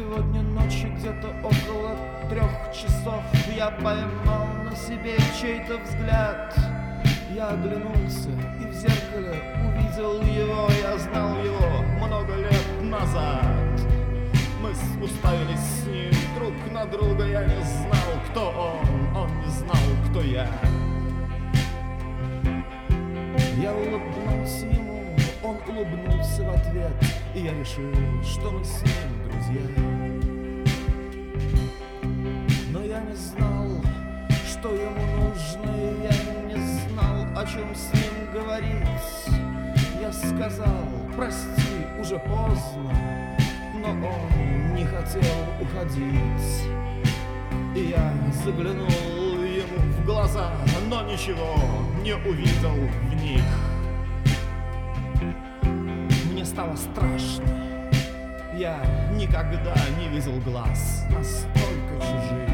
Сегодня ночью где-то около 3 часов я поймал на себе чей-то взгляд. Я оглянулся и в зеркале увидел его. Я знал его много лет назад. Мы уставились с ним друг на друга. Я не знал, кто он не знал, кто я. Я улыбнулся ему, он улыбнулся в ответ, и я решил, что мы с ним друзья. Но я не знал, что ему нужно, и я не знал, о чем с ним говорить. Я сказал: прости, уже поздно, но он не хотел уходить. И я заглянул ему в глаза, но ничего не увидел в них. Мне стало страшно. Я никогда не видел глаз настолько чужих.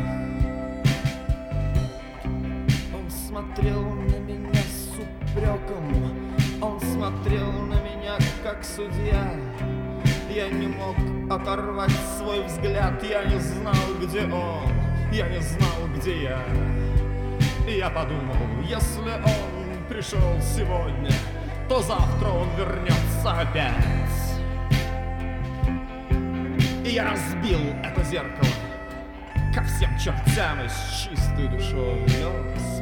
Он смотрел на меня с упреком, он смотрел на меня как судья. Я не мог оторвать свой взгляд, я не знал, где он, я не знал, где я. И я подумал, если он пришел сегодня, то завтра он вернется опять. И я разбил это зеркало ко всем чертям и с чистой душой лег